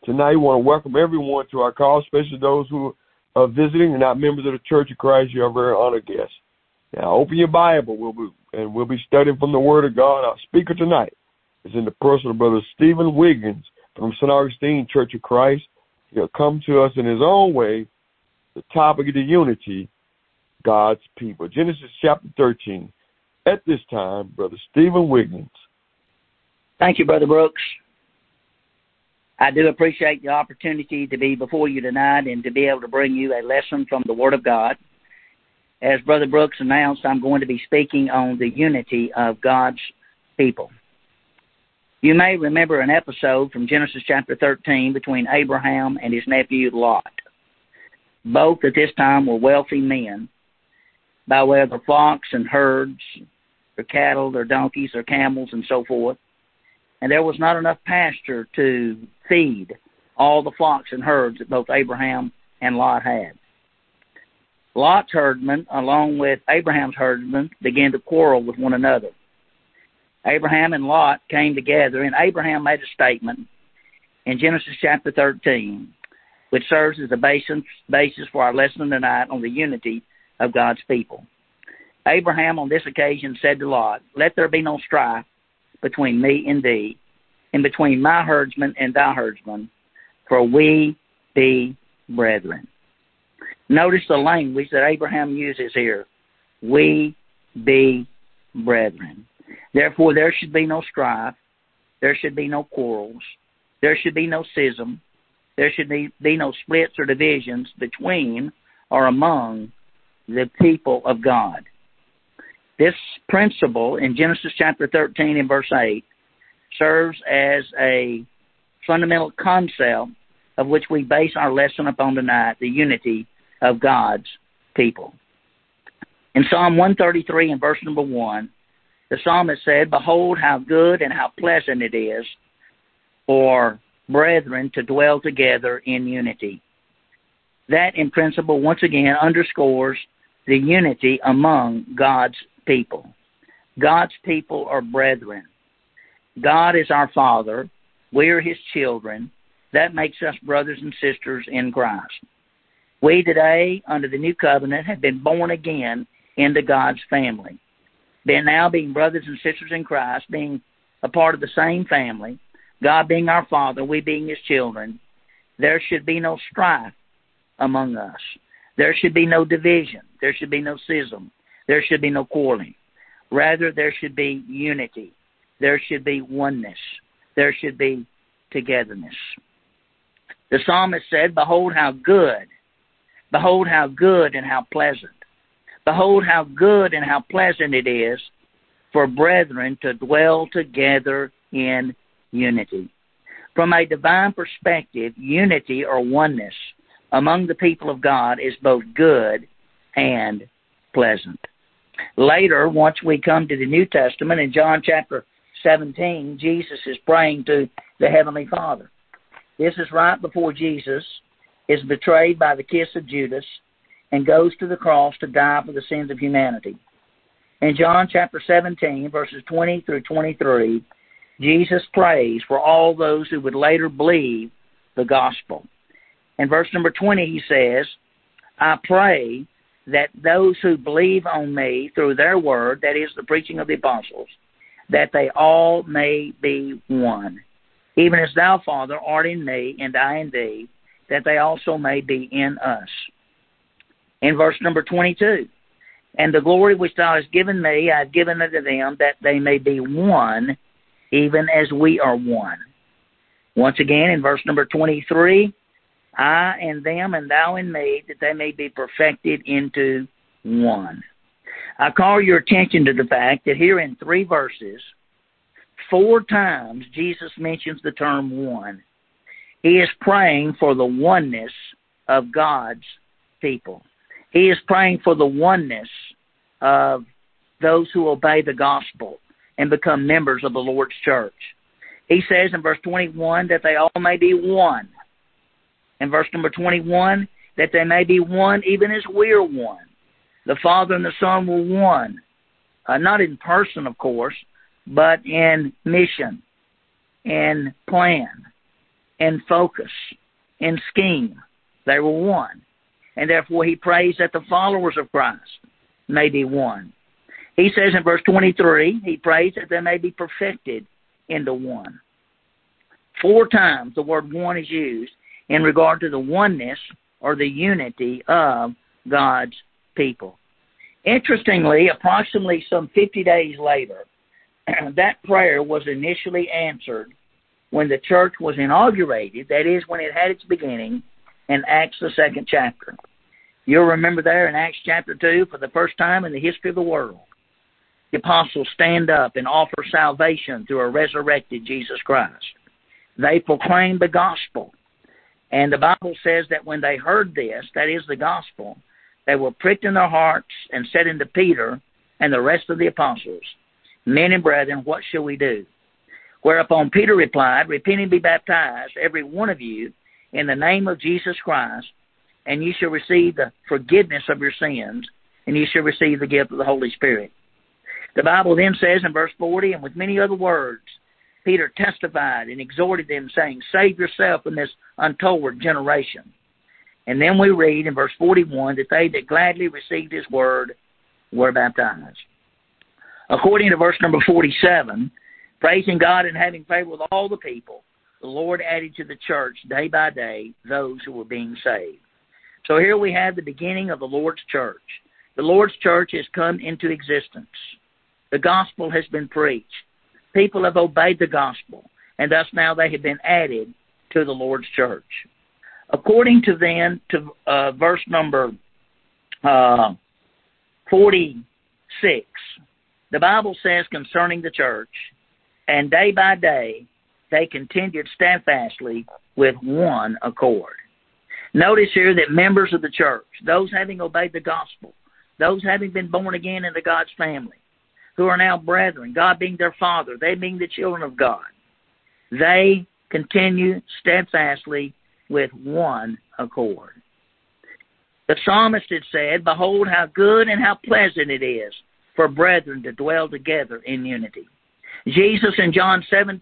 Tonight, we want to welcome everyone to our call, especially those who are visiting and not members of the Church of Christ. You are very honored guests. Now, open your Bible. We'll be studying from the Word of God. Our speaker tonight is in the person of Brother Stephen Wiggins from St. Augustine Church of Christ. He'll come to us in his own way, the topic of the unity, God's people. Genesis chapter 13. At this time, Brother Stephen Wiggins. Thank you, Brother Brooks. I do appreciate the opportunity to be before you tonight and to be able to bring you a lesson from the Word of God. As Brother Brooks announced, I'm going to be speaking on the unity of God's people. You may remember an episode from Genesis chapter 13 between Abraham and his nephew Lot. Both at this time were wealthy men by way of their flocks and herds, their cattle, their donkeys, their camels, and so forth. And there was not enough pasture to feed all the flocks and herds that both Abraham and Lot had. Lot's herdmen, along with Abraham's herdmen, began to quarrel with one another. Abraham and Lot came together, and Abraham made a statement in Genesis chapter 13, which serves as the basis for our lesson tonight on the unity of God's people. Abraham on this occasion said to Lot, "Let there be no strife between me and thee, and between my herdsmen and thy herdsmen, for we be brethren." Notice the language that Abraham uses here. We be brethren. Therefore, there should be no strife. There should be no quarrels. There should be no schism. There should be no splits or divisions between or among the people of God. This principle in Genesis chapter 13 and verse 8 serves as a fundamental concept of which we base our lesson upon tonight, the unity of God's people. In Psalm 133 and verse number 1, the psalmist said, "Behold how good and how pleasant it is for brethren to dwell together in unity." That, in principle, once again underscores the unity among God's people. God's people are brethren. God is our Father. We are His children. That makes us brothers and sisters in Christ. We today, under the new covenant, have been born again into God's family. Being brothers and sisters in Christ, being a part of the same family, God being our Father, we being His children, there should be no strife among us. There should be no division. There should be no schism. There should be no quarreling. Rather, there should be unity. There should be oneness. There should be togetherness. The psalmist said, "Behold how good and how pleasant. Behold how good and how pleasant it is for brethren to dwell together in unity." From a divine perspective, unity or oneness among the people of God is both good and pleasant. Later, once we come to the New Testament, in John chapter 17, Jesus is praying to the Heavenly Father. This is right before Jesus is betrayed by the kiss of Judas and goes to the cross to die for the sins of humanity. In John chapter 17, verses 20 through 23, Jesus prays for all those who would later believe the gospel. In verse number 20, he says, "I pray that those who believe on me through their word," that is the preaching of the apostles, "that they all may be one, even as thou, Father, art in me and I in thee, that they also may be in us." In verse number 22, "And the glory which thou hast given me, I have given unto them, that they may be one, even as we are one." Once again, in verse number 23, "I and them and thou and me, that they may be perfected into one." I call your attention to the fact that here in 3 verses, 4 times Jesus mentions the term one. He is praying for the oneness of God's people. He is praying for the oneness of those who obey the gospel and become members of the Lord's church. He says in verse 21 that they all may be one. In verse number 21, that they may be one even as we're one. The Father and the Son were one. Not in person, of course, but in mission, in plan, in focus, in scheme. They were one. And therefore he prays that the followers of Christ may be one. He says in verse 23, he prays that they may be perfected into one. 4 times the word one is used in regard to the oneness or the unity of God's people. Interestingly, approximately some 50 days later, that prayer was initially answered when the church was inaugurated, that is, when it had its beginning, in Acts, the 2nd chapter. You'll remember there in Acts chapter 2, for the first time in the history of the world, the apostles stand up and offer salvation through a resurrected Jesus Christ. They proclaimed the gospel. And the Bible says that when they heard this, that is the gospel, they were pricked in their hearts and said unto Peter and the rest of the apostles, Men and brethren, what shall we do? Whereupon Peter replied, Repent and be baptized, every one of you, in the name of Jesus Christ, and you shall receive the forgiveness of your sins, and you shall receive the gift of the Holy Spirit. The Bible then says in verse 40, And with many other words, Peter testified and exhorted them, saying, Save yourself in this untoward generation. And then we read in verse 41 that they that gladly received his word were baptized. According to verse number 47, praising God and having favor with all the people, the Lord added to the church day by day those who were being saved. So here we have the beginning of the Lord's church. The Lord's church has come into existence. The gospel has been preached. People have obeyed the gospel, and thus now they have been added to the Lord's church. According to then, to verse number 46, the Bible says concerning the church, And day by day they continued steadfastly with one accord. Notice here that members of the church, those having obeyed the gospel, those having been born again into God's family, who are now brethren, God being their father, they being the children of God, they continue steadfastly with one accord. The psalmist had said, Behold how good and how pleasant it is for brethren to dwell together in unity. Jesus in John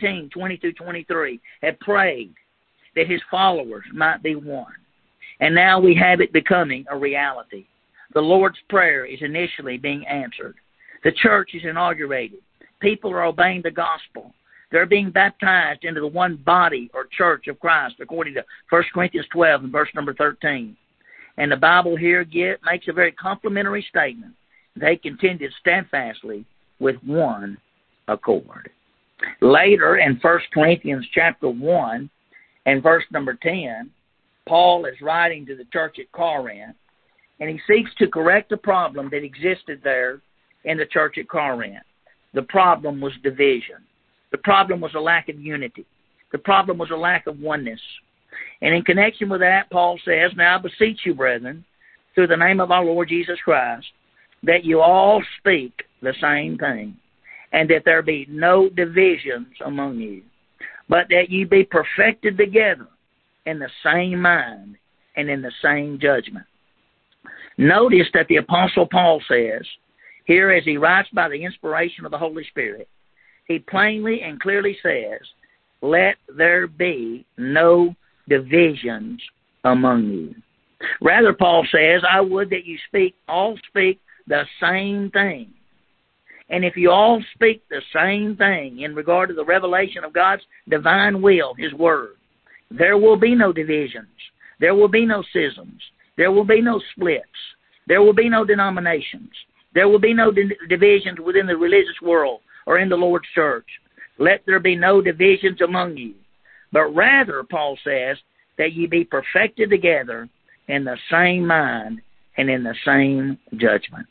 17:20-23 had prayed that his followers might be one. And now we have it becoming a reality. The Lord's Prayer is initially being answered. The church is inaugurated. People are obeying the gospel. They're being baptized into the one body or church of Christ, according to 1 Corinthians 12 and verse number 13. And the Bible here makes a very complimentary statement. They continued steadfastly with one accord. Later in 1 Corinthians chapter 1 and verse number 10, Paul is writing to the church at Corinth, and he seeks to correct a problem that existed there in the church at Corinth. The problem was division. The problem was a lack of unity. The problem was a lack of oneness. And in connection with that, Paul says, Now I beseech you, brethren, through the name of our Lord Jesus Christ, that you all speak the same thing, and that there be no divisions among you, but that you be perfected together in the same mind and in the same judgment. Notice that the Apostle Paul says, here as he writes by the inspiration of the Holy Spirit, he plainly and clearly says, Let there be no divisions among you. Rather, Paul says, I would that you all speak the same thing. And if you all speak the same thing in regard to the revelation of God's divine will, his word, there will be no divisions. There will be no schisms. There will be no splits. There will be no denominations. There will be no divisions within the religious world or in the Lord's church. Let there be no divisions among you. But rather, Paul says, that ye be perfected together in the same mind and in the same judgment.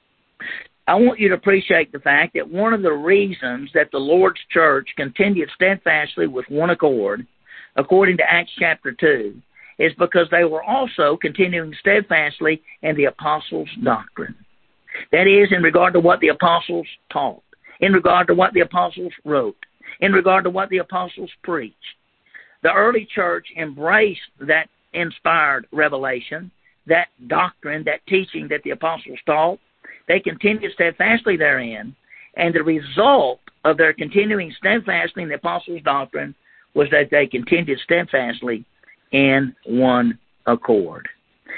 I want you to appreciate the fact that one of the reasons that the Lord's church continued steadfastly with one accord, according to Acts chapter 2, is because they were also continuing steadfastly in the apostles' doctrine. That is, in regard to what the apostles taught, in regard to what the apostles wrote, in regard to what the apostles preached. The early church embraced that inspired revelation, that doctrine, that teaching that the apostles taught. They continued steadfastly therein, and the result of their continuing steadfastly in the apostles' doctrine was that they contended steadfastly in one accord.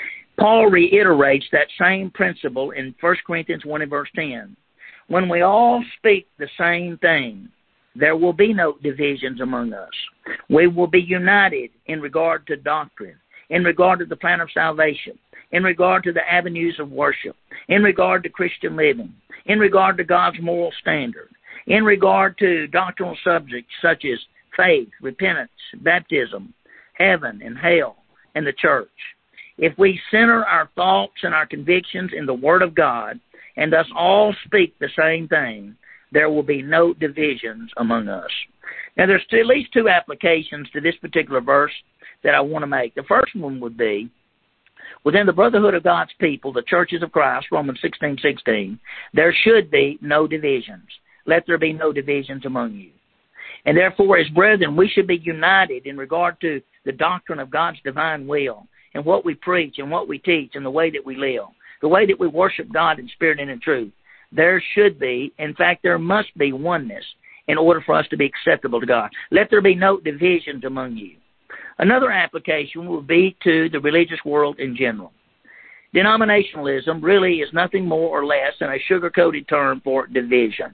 Paul reiterates that same principle in 1 Corinthians 1 and verse 10. When we all speak the same thing, there will be no divisions among us. We will be united in regard to doctrine, in regard to the plan of salvation, in regard to the avenues of worship, in regard to Christian living, in regard to God's moral standard, in regard to doctrinal subjects such as faith, repentance, baptism, heaven and hell, and the church. If we center our thoughts and our convictions in the Word of God, and thus all speak the same thing, there will be no divisions among us. Now, there's at least two applications to this particular verse that I want to make. The first one would be, within the brotherhood of God's people, the churches of Christ, Romans 16:16, there should be no divisions. Let there be no divisions among you. And therefore, as brethren, we should be united in regard to the doctrine of God's divine will and what we preach and what we teach and the way that we live, the way that we worship God in spirit and in truth. There should be, in fact, there must be oneness in order for us to be acceptable to God. Let there be no divisions among you. Another application will be to the religious world in general. Denominationalism really is nothing more or less than a sugar-coated term for division.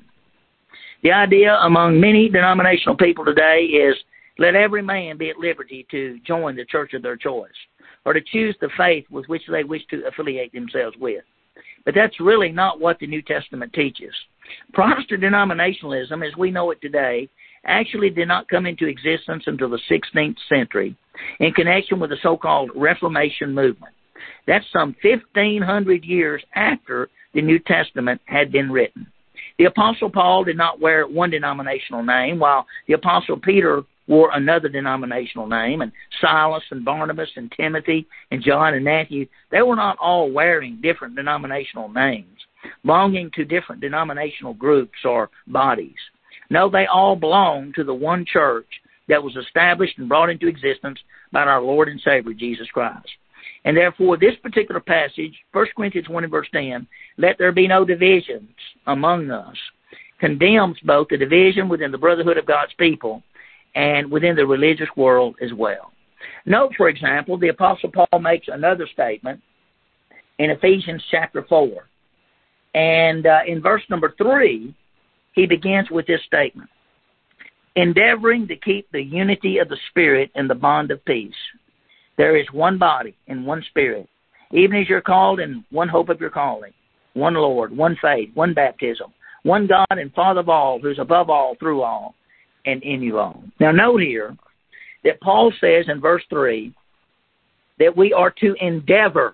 The idea among many denominational people today is let every man be at liberty to join the church of their choice or to choose the faith with which they wish to affiliate themselves with. But that's really not what the New Testament teaches. Protestant denominationalism, as we know it today, actually did not come into existence until the 16th century in connection with the so-called Reformation movement. That's some 1,500 years after the New Testament had been written. The Apostle Paul did not wear one denominational name, while the Apostle Peter wore another denominational name, and Silas and Barnabas and Timothy and John and Matthew, they were not all wearing different denominational names, belonging to different denominational groups or bodies. No, they all belonged to the one church that was established and brought into existence by our Lord and Savior, Jesus Christ. And therefore, this particular passage, 1 Corinthians 1 and verse 10, let there be no divisions among us, condemns both the division within the brotherhood of God's people and within the religious world as well. Note, for example, the Apostle Paul makes another statement in Ephesians chapter 4. And in verse number 3, he begins with this statement, endeavoring to keep the unity of the Spirit in the bond of peace. There is one body and one Spirit, even as you're called in one hope of your calling, one Lord, one faith, one baptism, one God and Father of all, who's above all, through all, and in you all. Now note here that Paul says in verse 3 that we are to endeavor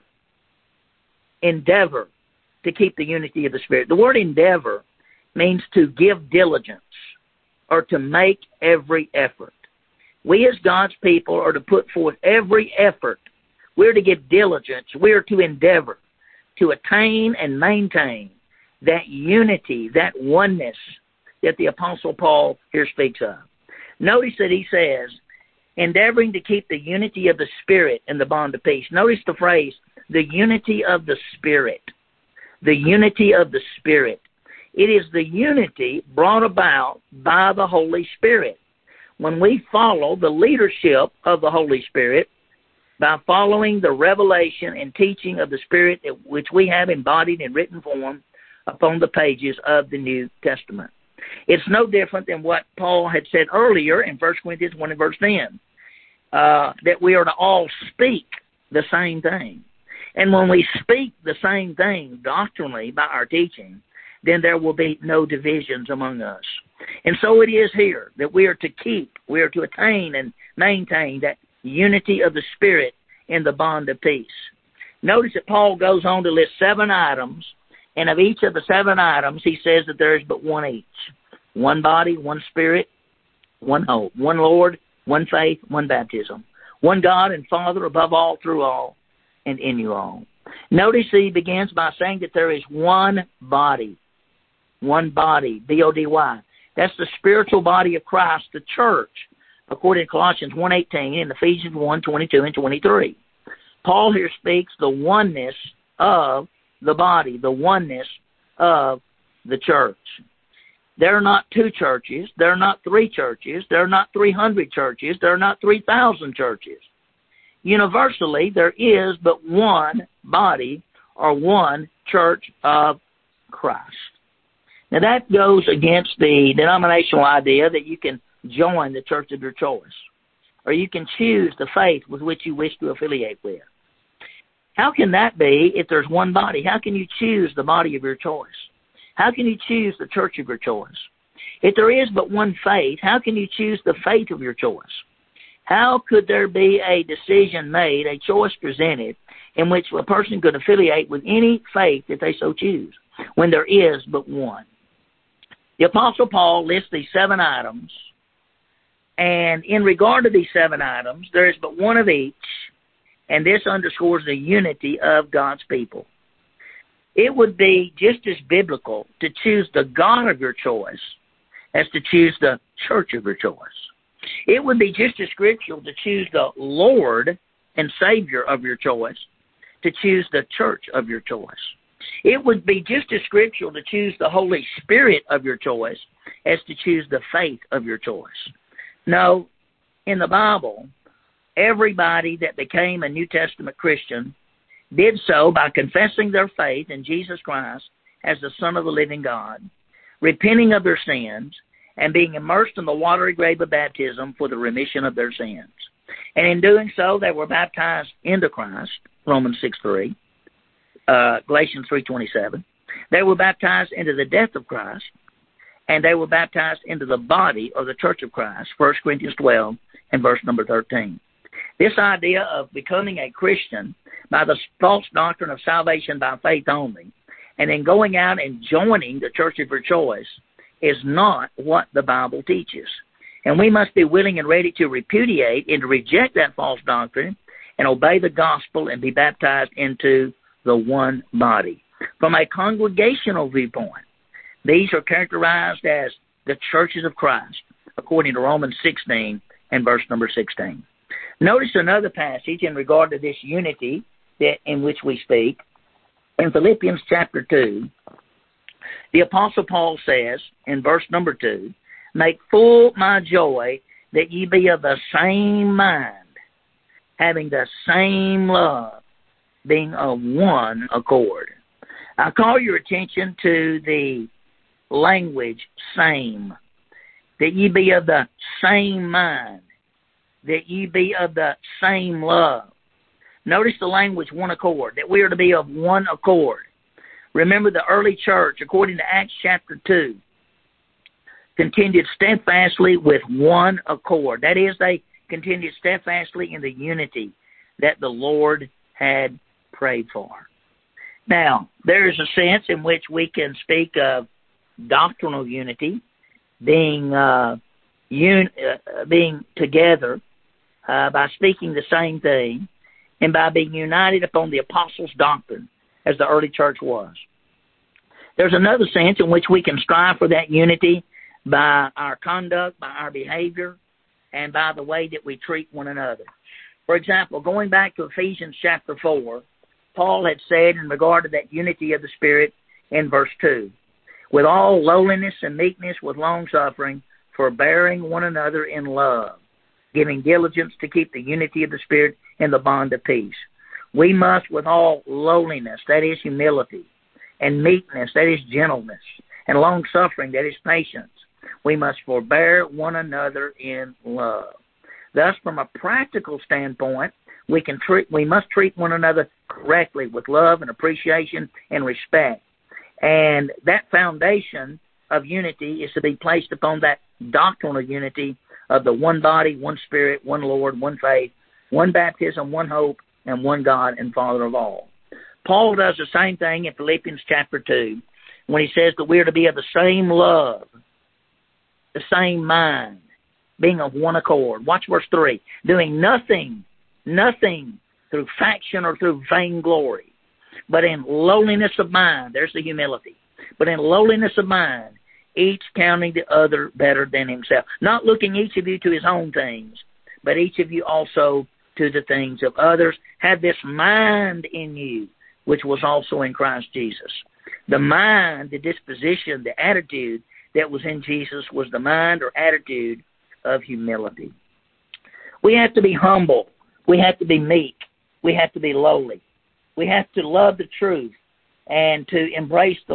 to keep the unity of the Spirit. The word endeavor means to give diligence or to make every effort. We as God's people are to put forth every effort. We're to give diligence. We're to endeavor to attain and maintain that unity, that oneness that the Apostle Paul here speaks of. Notice that he says, endeavoring to keep the unity of the Spirit in the bond of peace. Notice the phrase, the unity of the Spirit. The unity of the Spirit. It is the unity brought about by the Holy Spirit. When we follow the leadership of the Holy Spirit, by following the revelation and teaching of the Spirit which we have embodied in written form upon the pages of the New Testament. It's no different than what Paul had said earlier in 1 Corinthians 1 and verse 10, that we are to all speak the same thing. And when we speak the same thing doctrinally by our teaching, then there will be no divisions among us. And so it is here that we are to attain and maintain that unity of the Spirit in the bond of peace. Notice that Paul goes on to list 7 items, and of each of the 7 items, he says that there is but one each. One body, one Spirit, one hope, one Lord, one faith, one baptism. One God and Father above all, through all, and in you all. Notice he begins by saying that there is one body. One body, B-O-D-Y. That's the spiritual body of Christ, the church, according to Colossians 1:18 and Ephesians 1:22 and 23. Paul here speaks the oneness of the body, the oneness of the church. There are not 2 churches. There are not 3 churches. There are not 300 churches. There are not 3,000 churches. Universally, there is but one body or one church of Christ. Now that goes against the denominational idea that you can join the church of your choice, or you can choose the faith with which you wish to affiliate with. How can that be if there's one body? How can you choose the body of your choice? How can you choose the church of your choice? If there is but one faith, how can you choose the faith of your choice? How could there be a decision made, a choice presented, in which a person could affiliate with any faith that they so choose, when there is but one? The Apostle Paul lists these 7 items, and in regard to these 7 items, there is but one of each, and this underscores the unity of God's people. It would be just as biblical to choose the God of your choice as to choose the church of your choice. It would be just as scriptural to choose the Lord and Savior of your choice to choose the church of your choice. It would be just as scriptural to choose the Holy Spirit of your choice as to choose the faith of your choice. No, in the Bible, everybody that became a New Testament Christian did so by confessing their faith in Jesus Christ as the Son of the living God, repenting of their sins, and being immersed in the watery grave of baptism for the remission of their sins. And in doing so, they were baptized into Christ, Romans 6:3, Galatians 3:27. They were baptized into the death of Christ, and they were baptized into the body of the church of Christ, 1 Corinthians 12 and verse number 13. This idea of becoming a Christian by the false doctrine of salvation by faith only, and then going out and joining the church of your choice, is not what the Bible teaches. And we must be willing and ready to repudiate and to reject that false doctrine and obey the gospel and be baptized into the one body. From a congregational viewpoint, these are characterized as the churches of Christ, according to Romans 16 and verse number 16. Notice another passage in regard to this unity that in which we speak. In Philippians chapter 2, the Apostle Paul says in verse number 2, "Make full my joy that ye be of the same mind, having the same love, being of one accord." I call your attention to the language same, that ye be of the same mind, that ye be of the same love. Notice the language one accord, that we are to be of one accord. Remember the early church, according to Acts chapter 2, continued steadfastly with one accord. That is, they continued steadfastly in the unity that the Lord had prayed for. Now, there is a sense in which we can speak of doctrinal unity, being together by speaking the same thing and by being united upon the apostles' doctrine, as the early church was. There's another sense in which we can strive for that unity by our conduct, by our behavior, and by the way that we treat one another. For example, going back to Ephesians chapter 4, Paul had said in regard to that unity of the Spirit in verse 2, "With all lowliness and meekness, with long-suffering, forbearing one another in love, giving diligence to keep the unity of the Spirit in the bond of peace." We must, with all lowliness, that is humility, and meekness, that is gentleness, and long-suffering, that is patience, we must forbear one another in love. Thus, from a practical standpoint, we must treat one another correctly with love and appreciation and respect. And that foundation of unity is to be placed upon that doctrinal unity of the one body, one Spirit, one Lord, one faith, one baptism, one hope, and one God and Father of all. Paul does the same thing in Philippians chapter 2 when he says that we are to be of the same love, the same mind, being of one accord. Watch verse 3. "Doing nothing through faction or through vainglory, but in lowliness of mind," there's the humility, "but in lowliness of mind, each counting the other better than himself." Not looking each of you to his own things, but each of you also to the things of others. "Have this mind in you, which was also in Christ Jesus." The mind, the disposition, the attitude that was in Jesus was the mind or attitude of humility. We have to be humble. We have to be meek. We have to be lowly. We have to love the truth and to embrace the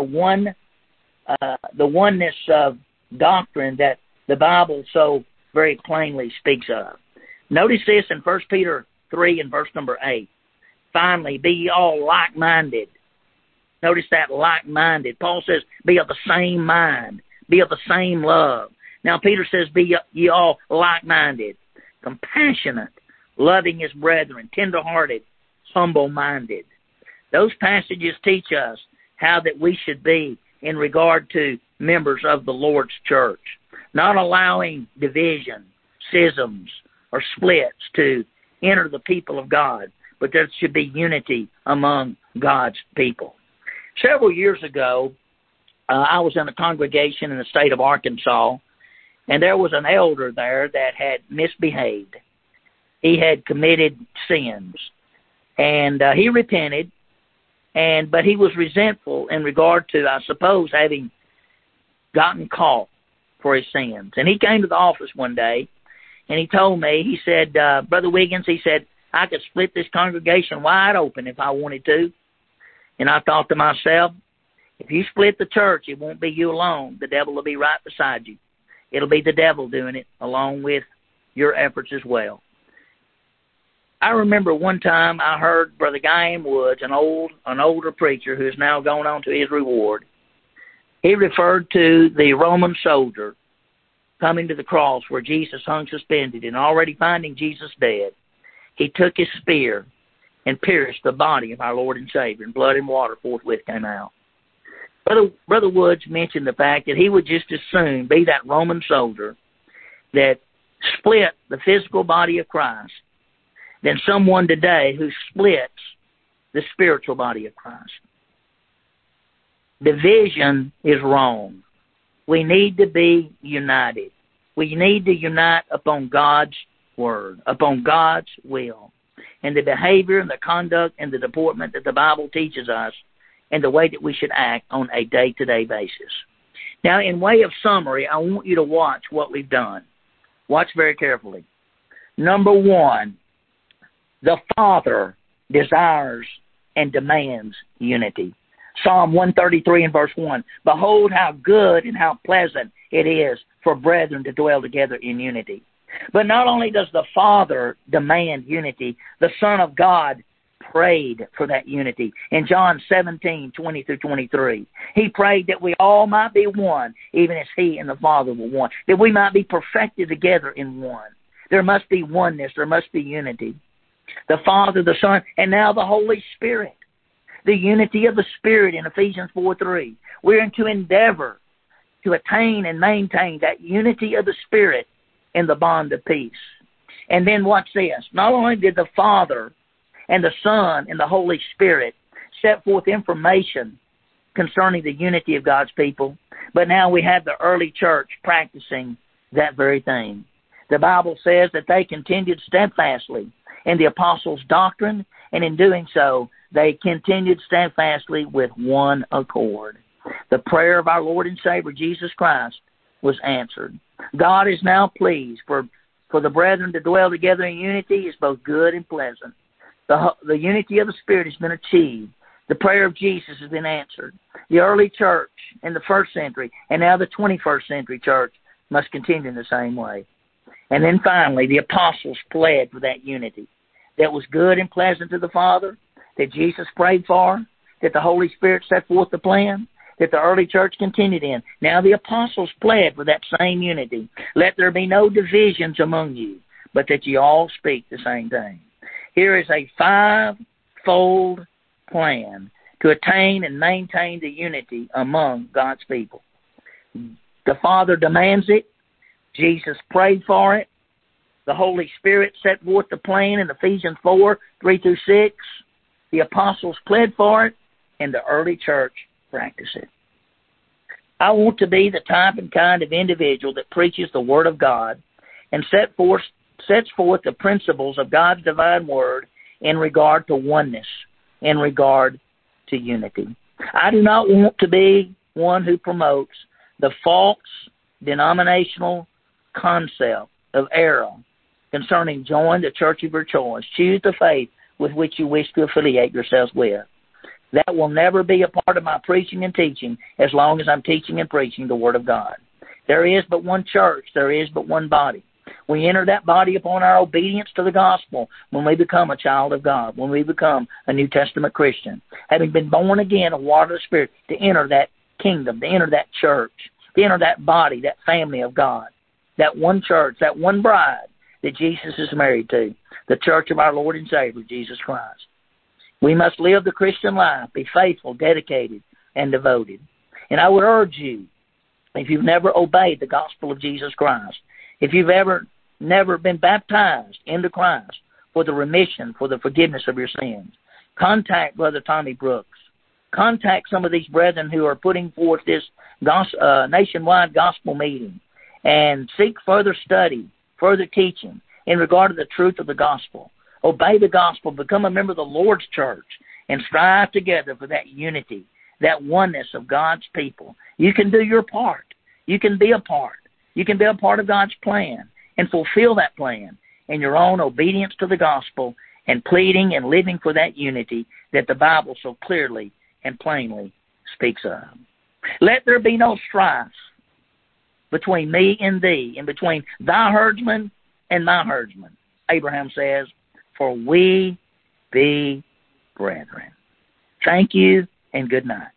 oneness of doctrine that the Bible so very plainly speaks of. Notice this in 1 Peter 3 and verse number 8. Finally, be ye all like-minded. Notice that, like-minded. Paul says, be of the same mind. Be of the same love. Now, Peter says, be ye all like-minded, compassionate, loving his brethren, tender-hearted, humble-minded. Those passages teach us how that we should be in regard to members of the Lord's church, not allowing division, schisms, or splits to enter the people of God, but there should be unity among God's people. Several years ago, I was in a congregation in the state of Arkansas, and there was an elder there that had misbehaved. He had committed sins, and he repented, but he was resentful in regard to, I suppose, having gotten caught for his sins. And he came to the office one day, and he told me, he said, Brother Wiggins, he said, I could split this congregation wide open if I wanted to. And I thought to myself, if you split the church, it won't be you alone. The devil will be right beside you. It'll be the devil doing it along with your efforts as well. I remember one time I heard Brother Guy M. Woods, an older preacher who has now gone on to his reward. He referred to the Roman soldier coming to the cross where Jesus hung suspended, and already finding Jesus dead, he took his spear and pierced the body of our Lord and Savior, and blood and water forthwith came out. Brother Woods mentioned the fact that he would just as soon be that Roman soldier that split the physical body of Christ than someone today who splits the spiritual body of Christ. Division is wrong. We need to be united. We need to unite upon God's word, upon God's will, and the behavior and the conduct and the deportment that the Bible teaches us, and the way that we should act on a day-to-day basis. Now, in way of summary, I want you to watch what we've done. Watch very carefully. Number one, the Father desires and demands unity. Psalm 133 and verse 1, behold how good and how pleasant it is for brethren to dwell together in unity. But not only does the Father demand unity, the Son of God prayed for that unity. In John 17, 20 through 23, he prayed that we all might be one, even as he and the Father were one, that we might be perfected together in one. There must be oneness. There must be unity. The Father, the Son, and now the Holy Spirit. The unity of the Spirit in Ephesians 4:3. We're to endeavor to attain and maintain that unity of the Spirit in the bond of peace. And then watch this. Not only did the Father and the Son and the Holy Spirit set forth information concerning the unity of God's people, but now we have the early church practicing that very thing. The Bible says that they continued steadfastly in the apostles' doctrine, and in doing so, they continued steadfastly with one accord. The prayer of our Lord and Savior, Jesus Christ, was answered. God is now pleased for the brethren to dwell together in unity is both good and pleasant. The unity of the Spirit has been achieved. The prayer of Jesus has been answered. The early church in the first century and now the 21st century church must continue in the same way. And then finally, the apostles pled for that unity that was good and pleasant to the Father, that Jesus prayed for, that the Holy Spirit set forth the plan, that the early church continued in. Now the apostles pled for that same unity. Let there be no divisions among you, but that ye all speak the same thing. Here is a five-fold plan to attain and maintain the unity among God's people. The Father demands it. Jesus prayed for it. The Holy Spirit set forth the plan in Ephesians 4, 3 through 6. The apostles pled for it, and the early church practiced it. I want to be the type and kind of individual that preaches the Word of God and sets forth the principles of God's divine Word in regard to oneness, in regard to unity. I do not want to be one who promotes the false denominational concept of error concerning join the church of your choice. Choose the faith with which you wish to affiliate yourselves with. That will never be a part of my preaching and teaching as long as I'm teaching and preaching the Word of God. There is but one church. There is but one body. We enter that body upon our obedience to the gospel when we become a child of God, when we become a New Testament Christian, having been born again of water and spirit, to enter that kingdom, to enter that church, to enter that body, that family of God, that one church, that one bride that Jesus is married to, the church of our Lord and Savior, Jesus Christ. We must live the Christian life, be faithful, dedicated, and devoted. And I would urge you, if you've never obeyed the gospel of Jesus Christ, if you've never been baptized into Christ for the remission, for the forgiveness of your sins, contact Brother Tommy Brooks. Contact some of these brethren who are putting forth this nationwide gospel meeting and seek further study, further teaching in regard to the truth of the gospel. Obey the gospel, become a member of the Lord's church, and strive together for that unity, that oneness of God's people. You can do your part. You can be a part. You can be a part of God's plan and fulfill that plan in your own obedience to the gospel and pleading and living for that unity that the Bible so clearly and plainly speaks of. Let there be no strife between me and thee, and between thy herdsman and my herdsman. Abraham says, for we be brethren. Thank you and good night.